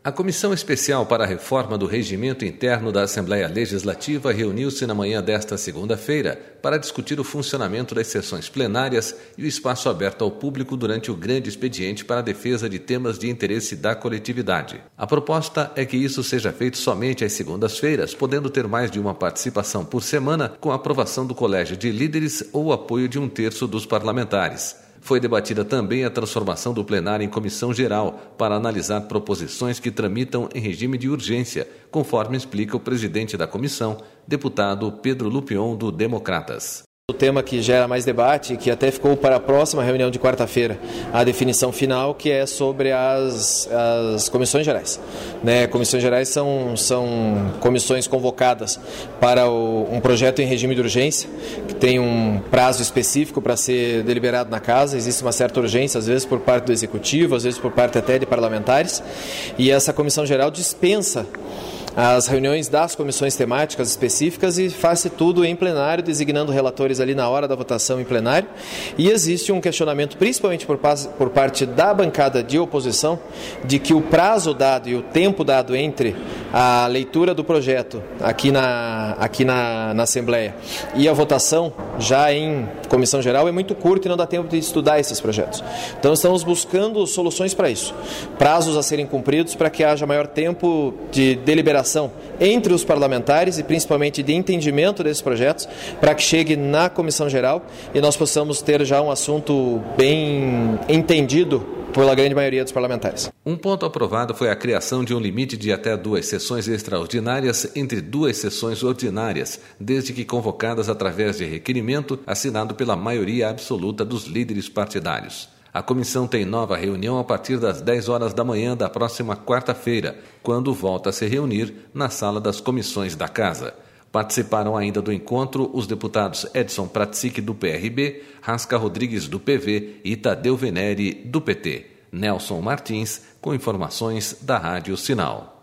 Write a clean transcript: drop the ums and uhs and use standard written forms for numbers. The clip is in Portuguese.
A Comissão Especial para a Reforma do Regimento Interno da Assembleia Legislativa reuniu-se na manhã desta segunda-feira para discutir o funcionamento das sessões plenárias e o espaço aberto ao público durante o grande expediente para a defesa de temas de interesse da coletividade. A proposta é que isso seja feito somente às segundas-feiras, podendo ter mais de uma participação por semana, com a aprovação do Colégio de Líderes ou o apoio de 1/3 dos parlamentares. Foi debatida também a transformação do plenário em comissão geral para analisar proposições que tramitam em regime de urgência, conforme explica o presidente da comissão, deputado Pedro Lupion, do Democratas. O tema que gera mais debate, que até ficou para a próxima reunião de quarta-feira, a definição final, que é sobre as comissões gerais. Comissões gerais são comissões convocadas para um projeto em regime de urgência, que tem um prazo específico para ser deliberado na casa. Existe uma certa urgência, às vezes por parte do Executivo, às vezes por parte até de parlamentares, e essa comissão geral dispensa as reuniões das comissões temáticas específicas e faz tudo em plenário, designando relatores ali na hora da votação em plenário. E existe um questionamento, principalmente por parte da bancada de oposição, de que o prazo dado e o tempo dado entre a leitura do projeto aqui na Assembleia e a votação já em comissão geral é muito curto e não dá tempo de estudar esses projetos. Então estamos buscando soluções para isso, prazos a serem cumpridos para que haja maior tempo de deliberação entre os parlamentares e principalmente de entendimento desses projetos, para que chegue na comissão geral e nós possamos ter já um assunto bem entendido pela grande maioria dos parlamentares. Um ponto aprovado foi a criação de um limite de até 2 sessões extraordinárias entre 2 sessões ordinárias, desde que convocadas através de requerimento assinado pela maioria absoluta dos líderes partidários. A comissão tem nova reunião a partir das 10 horas da manhã da próxima quarta-feira, quando volta a se reunir na sala das comissões da Casa. Participaram ainda do encontro os deputados Edson Pratsic, do PRB, Rasca Rodrigues, do PV e Tadeu Venere, do PT. Nelson Martins, com informações da Rádio Sinal.